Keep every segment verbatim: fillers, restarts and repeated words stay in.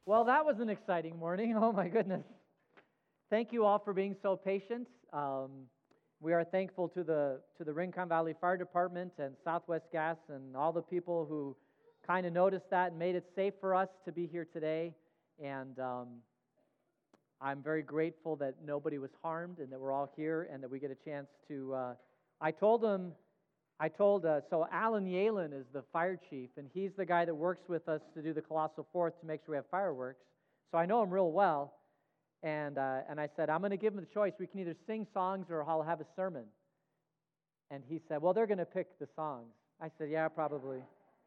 Well, that was an exciting morning. Oh, my goodness. Thank you all for being so patient. Um, we are thankful to the to the Rincon Valley Fire Department and Southwest Gas and all the people who kind of noticed that and made it safe for us to be here today. And um, I'm very grateful that nobody was harmed and that we're all here and that we get a chance to. Uh, I told them, I told, uh, so Alan Yalen is the fire chief, and he's the guy that works with us to do the Colossal Fourth to make sure we have fireworks. So I know him real well. And uh, and I said, I'm going to give them the choice. We can either sing songs or I'll have a sermon. And he said, well, they're going to pick the songs. I said, yeah, probably.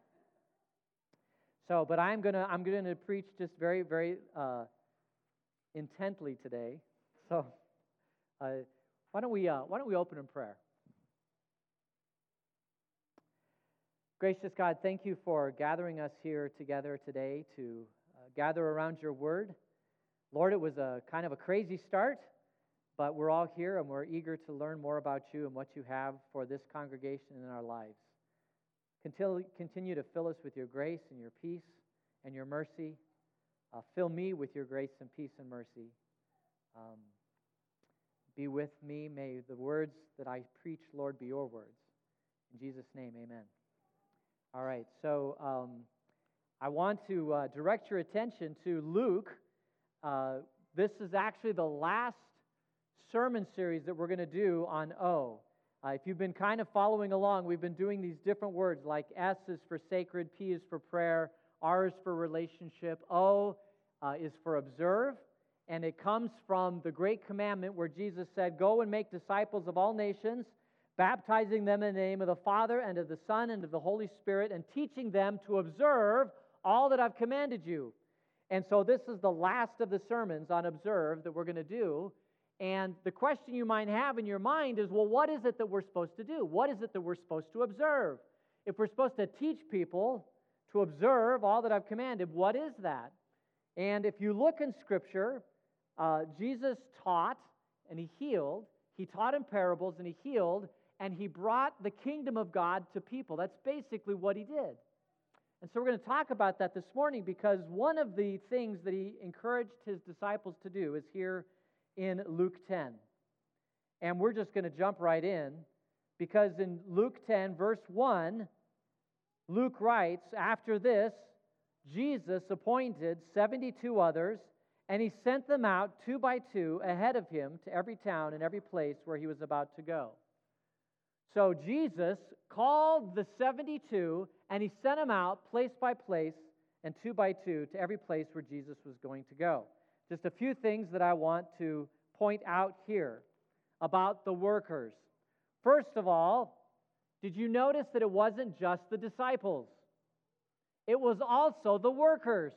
So, but I'm going to I'm going to preach just very, very uh, intently today. So, uh, why don't we uh, why don't we open in prayer? Gracious God, thank you for gathering us here together today to uh, gather around your word. Lord, it was a kind of a crazy start, but we're all here and we're eager to learn more about you and what you have for this congregation and in our lives. Continue, continue to fill us with your grace and your peace and your mercy. Uh, fill me with your grace and peace and mercy. Um, be with me. May the words that I preach, Lord, be your words. In Jesus' name, amen. All right, so um, I want to uh, direct your attention to Luke. Uh, this is actually the last sermon series that we're going to do on O. Uh, if you've been kind of following along, we've been doing these different words like S is for sacred, P is for prayer, R is for relationship, O uh, is for observe, and it comes from the great commandment where Jesus said, go and make disciples of all nations, baptizing them in the name of the Father and of the Son and of the Holy Spirit, and teaching them to observe all that I've commanded you. And so this is the last of the sermons on observe that we're going to do. And the question you might have in your mind is, well, what is it that we're supposed to do? What is it that we're supposed to observe? If we're supposed to teach people to observe all that I've commanded, what is that? And if you look in Scripture, uh, Jesus taught and he healed. He taught in parables and he healed, and he brought the kingdom of God to people. That's basically what he did. And so we're going to talk about that this morning because one of the things that he encouraged his disciples to do is here in Luke ten. And we're just going to jump right in because in Luke ten, verse one, Luke writes, after this, Jesus appointed seventy-two others, and he sent them out two by two ahead of him to every town and every place where he was about to go. So Jesus called the seventy-two, and he sent them out place by place and two by two to every place where Jesus was going to go. Just a few things that I want to point out here about the workers. First of all, did you notice that it wasn't just the disciples? It was also the workers.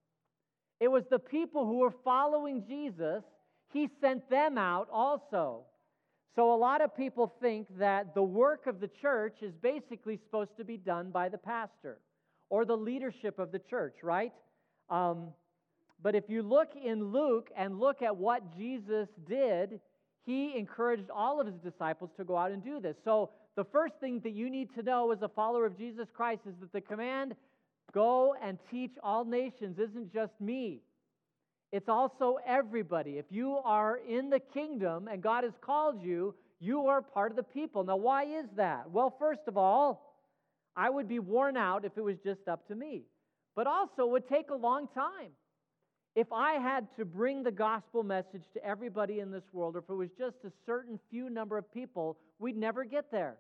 It was the people who were following Jesus. He sent them out also. So a lot of people think that the work of the church is basically supposed to be done by the pastor or the leadership of the church, right? Um, but if you look in Luke and look at what Jesus did, he encouraged all of his disciples to go out and do this. So the first thing that you need to know as a follower of Jesus Christ is that the command, go and teach all nations, isn't just me. It's also everybody. If you are in the kingdom and God has called you, you are part of the people. Now, why is that? Well, first of all, I would be worn out if it was just up to me. But also, it would take a long time. If I had to bring the gospel message to everybody in this world, or if it was just a certain few number of people, we'd never get there.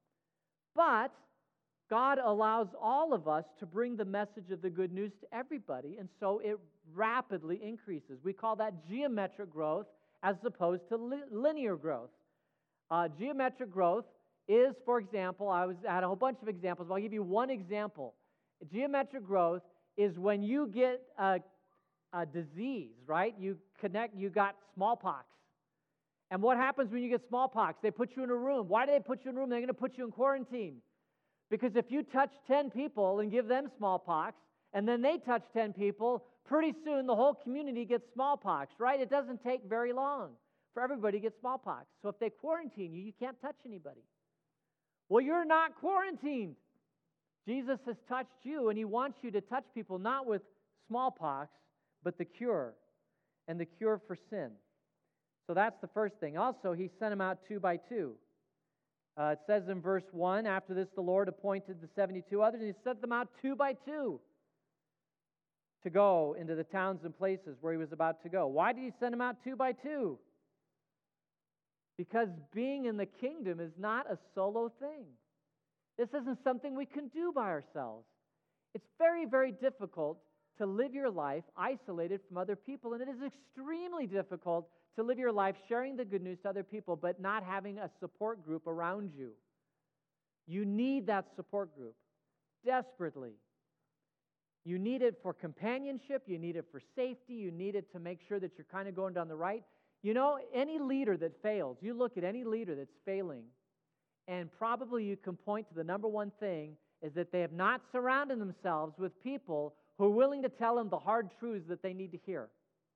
But God allows all of us to bring the message of the good news to everybody, and so it rapidly increases. We call that geometric growth as opposed to li- linear growth. Uh, geometric growth is, for example, I was I had a whole bunch of examples, but I'll give you one example. Geometric growth is when you get a, a disease, right? You connect, you got smallpox. And what happens when you get smallpox? They put you in a room. Why do they put you in a room? They're going to put you in quarantine. Because if you touch ten people and give them smallpox, and then they touch ten people, pretty soon the whole community gets smallpox, right? It doesn't take very long for everybody to get smallpox. So if they quarantine you, you can't touch anybody. Well, you're not quarantined. Jesus has touched you, and he wants you to touch people not with smallpox, but the cure, and the cure for sin. So that's the first thing. Also, he sent them out two by two. Uh, it says in verse one, after this the Lord appointed the seventy-two others, and he sent them out two by two to go into the towns and places where he was about to go. Why did he send them out two by two? Because being in the kingdom is not a solo thing. This isn't something we can do by ourselves. It's very, very difficult to live your life isolated from other people, and it is extremely difficult to live your life sharing the good news to other people, but not having a support group around you. You need that support group desperately. You need it for companionship. You need it for safety. You need it to make sure that you're kind of going down the right. You know, any leader that fails, you look at any leader that's failing, and probably you can point to the number one thing is that they have not surrounded themselves with people who are willing to tell them the hard truths that they need to hear.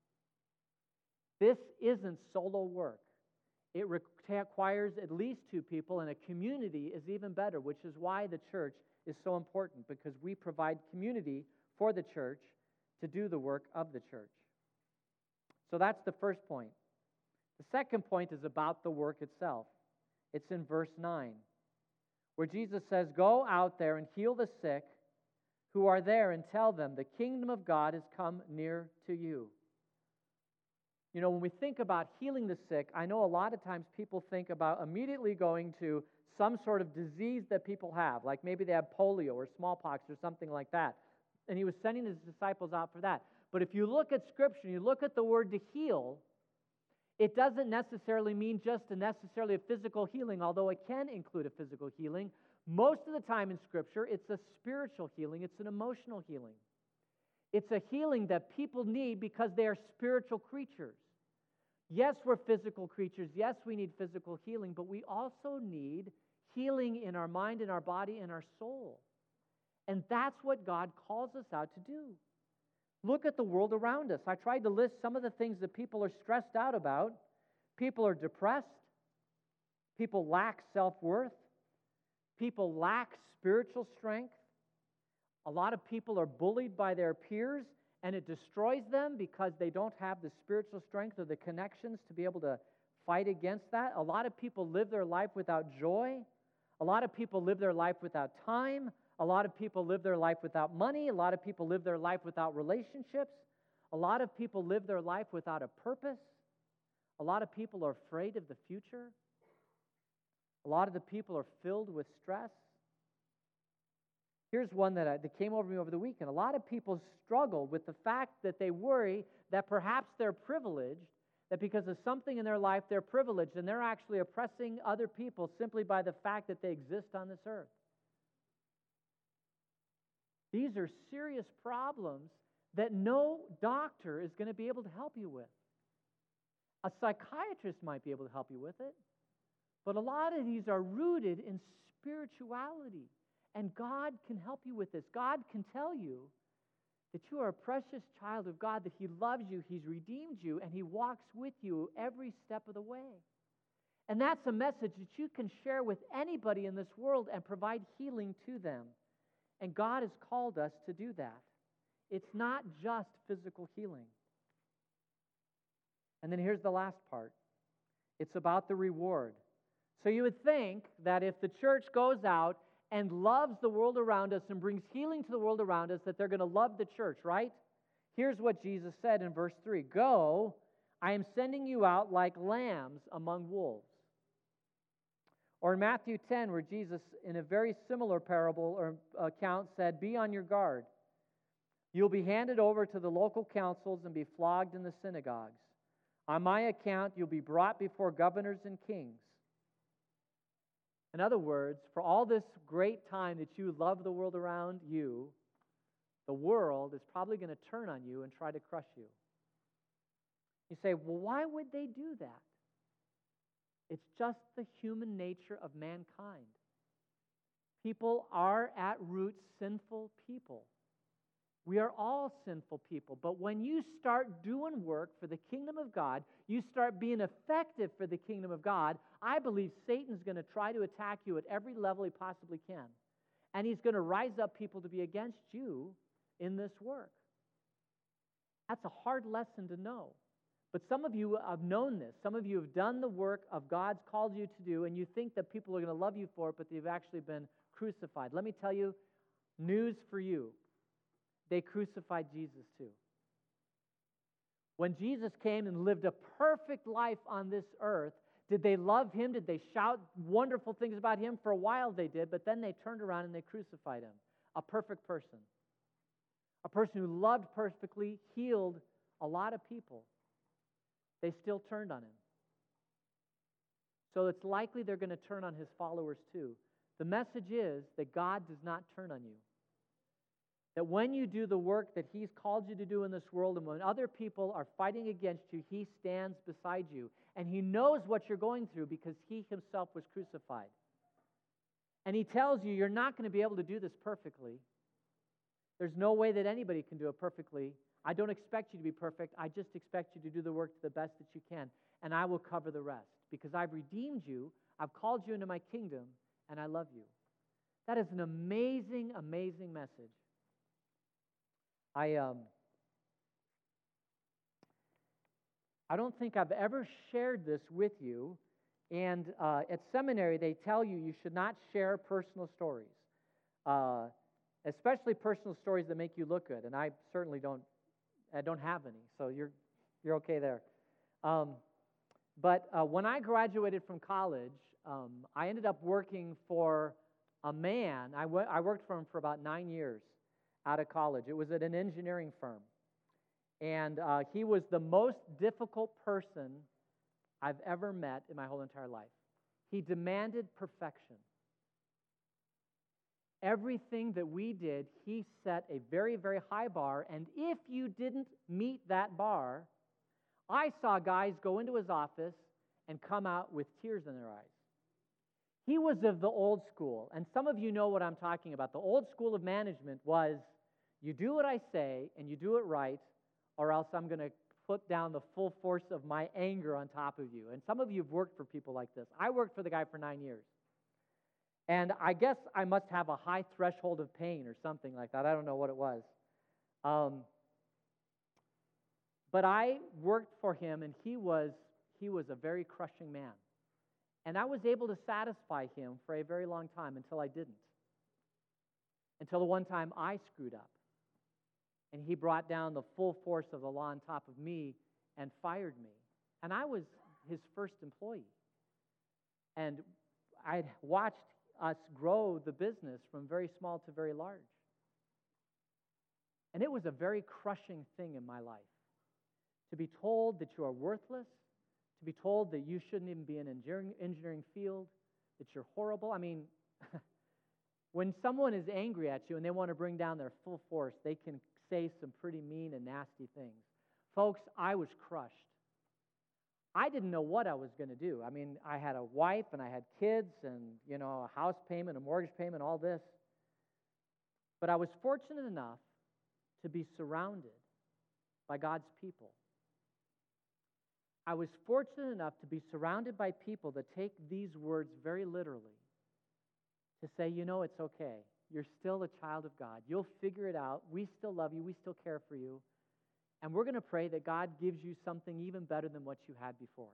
This isn't solo work. It requires at least two people, and a community is even better, which is why the church is so important, because we provide community for the church to do the work of the church. So that's the first point. The second point is about the work itself. It's in verse nine, where Jesus says, "Go out there and heal the sick who are there, and tell them the kingdom of God has come near to you." You know, when we think about healing the sick, I know a lot of times people think about immediately going to some sort of disease that people have, like maybe they have polio or smallpox or something like that. And he was sending his disciples out for that. But if you look at Scripture, you look at the word to heal, it doesn't necessarily mean just a necessarily a physical healing, although it can include a physical healing. Most of the time in Scripture, it's a spiritual healing. It's an emotional healing. It's a healing that people need because they are spiritual creatures. Yes, we're physical creatures. Yes, we need physical healing, but we also need healing in our mind, in our body, in our soul. And that's what God calls us out to do. Look at the world around us. I tried to list some of the things that people are stressed out about. People are depressed. People lack self-worth. People lack spiritual strength. A lot of people are bullied by their peers, and it destroys them because they don't have the spiritual strength or the connections to be able to fight against that. A lot of people live their life without joy. A lot of people live their life without time. A lot of people live their life without money. A lot of people live their life without relationships. A lot of people live their life without a purpose. A lot of people are afraid of the future. A lot of the people are filled with stress. Here's one that, I, that came over me over the weekend. A lot of people struggle with the fact that they worry that perhaps they're privileged, that because of something in their life they're privileged, and they're actually oppressing other people simply by the fact that they exist on this earth. These are serious problems that no doctor is going to be able to help you with. A psychiatrist might be able to help you with it, but a lot of these are rooted in spirituality. And God can help you with this. God can tell you that you are a precious child of God, that He loves you, He's redeemed you, and He walks with you every step of the way. And that's a message that you can share with anybody in this world and provide healing to them. And God has called us to do that. It's not just physical healing. And then here's the last part. It's about the reward. So you would think that if the church goes out and loves the world around us and brings healing to the world around us, that they're going to love the church, right? Here's what Jesus said in verse three. "Go, I am sending you out like lambs among wolves." Or in Matthew ten, where Jesus, in a very similar parable or account, said, "Be on your guard. You'll be handed over to the local councils and be flogged in the synagogues. On my account, you'll be brought before governors and kings." In other words, for all this great time that you love the world around you, the world is probably going to turn on you and try to crush you. You say, well, why would they do that? It's just the human nature of mankind. People are at root sinful people. We are all sinful people, but when you start doing work for the kingdom of God, you start being effective for the kingdom of God, I believe Satan's going to try to attack you at every level he possibly can. And he's going to rise up people to be against you in this work. That's a hard lesson to know. But some of you have known this. Some of you have done the work of God's called you to do, and you think that people are going to love you for it, but they've actually been crucified. Let me tell you, news for you. They crucified Jesus too. When Jesus came and lived a perfect life on this earth, did they love him? Did they shout wonderful things about him? For a while they did, but then they turned around and they crucified him. A perfect person. A person who loved perfectly, healed a lot of people. They still turned on him. So it's likely they're going to turn on his followers too. The message is that God does not turn on you. That when you do the work that he's called you to do in this world, and when other people are fighting against you, he stands beside you. And he knows what you're going through because he himself was crucified. And he tells you you're not going to be able to do this perfectly. There's no way that anybody can do it perfectly. I don't expect you to be perfect. I just expect you to do the work to the best that you can. And I will cover the rest because I've redeemed you, I've called you into my kingdom, and I love you. That is an amazing, amazing message. I um, I don't think I've ever shared this with you, and uh, at seminary they tell you you should not share personal stories, uh, especially personal stories that make you look good, and I certainly don't. I don't have any, so you're you're okay there. Um, but uh, when I graduated from college, um, I ended up working for a man. I, w- I worked for him for about nine years out of college. It was at an engineering firm. And uh, he was the most difficult person I've ever met in my whole entire life. He demanded perfection. Everything that we did, he set a very, very high bar, and if you didn't meet that bar, I saw guys go into his office and come out with tears in their eyes. He was of the old school, and some of you know what I'm talking about. The old school of management was, you do what I say, and you do it right, or else I'm going to put down the full force of my anger on top of you. And some of you have worked for people like this. I worked for the guy for nine years. And I guess I must have a high threshold of pain or something like that. I don't know what it was. Um, but I worked for him, and he was he was a very crushing man. And I was able to satisfy him for a very long time until I didn't. Until the one time I screwed up. And he brought down the full force of the law on top of me and fired me. And I was his first employee. And I'd watched us grow the business from very small to very large. And it was a very crushing thing in my life. To be told that you are worthless, to be told that you shouldn't even be in an engineering field, that you're horrible. I mean, when someone is angry at you and they want to bring down their full force, they can say some pretty mean and nasty things. Folks, I was crushed. I didn't know what I was going to do. I mean, I had a wife and I had kids and, you know, a house payment, a mortgage payment, all this. But I was fortunate enough to be surrounded by God's people. I was fortunate enough to be surrounded by people that take these words very literally. To say, you know, it's okay. You're still a child of God. You'll figure it out. We still love you. We still care for you. And we're going to pray that God gives you something even better than what you had before.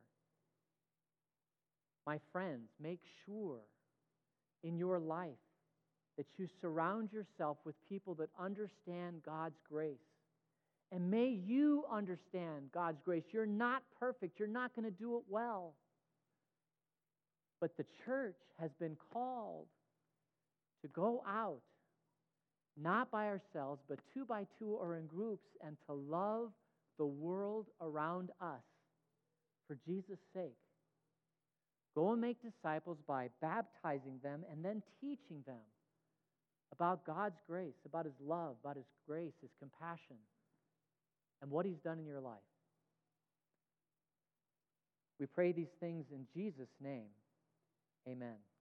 My friends, make sure in your life that you surround yourself with people that understand God's grace. And may you understand God's grace. You're not perfect. You're not going to do it well. But the church has been called to go out, not by ourselves, but two by two or in groups, and to love the world around us for Jesus' sake. Go and make disciples by baptizing them and then teaching them about God's grace, about His love, about His grace, His compassion, and what He's done in your life. We pray these things in Jesus' name. Amen.